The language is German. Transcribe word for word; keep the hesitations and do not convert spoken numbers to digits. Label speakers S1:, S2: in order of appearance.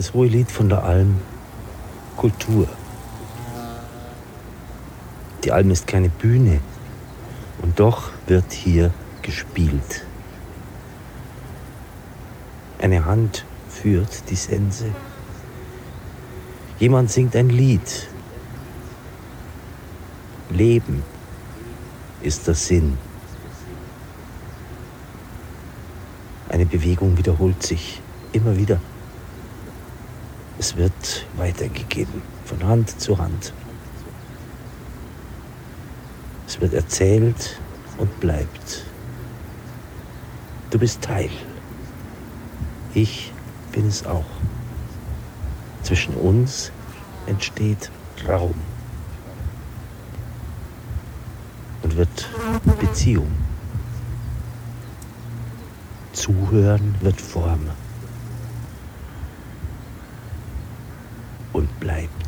S1: Das hohe Lied von der Alm, Kultur. Die Alm ist keine Bühne und doch wird hier gespielt. Eine Hand führt die Sense. Jemand singt ein Lied. Leben ist der Sinn. Eine Bewegung wiederholt sich immer wieder. Es wird weitergegeben, von Hand zu Hand. Es wird erzählt und bleibt. Du bist Teil. Ich bin es auch. Zwischen uns entsteht Raum und wird Beziehung. Zuhören wird Form und bleibt.